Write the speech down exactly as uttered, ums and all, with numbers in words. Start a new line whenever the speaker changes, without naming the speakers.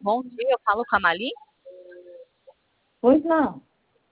Bom dia, eu falo com a Mali?
Pois não.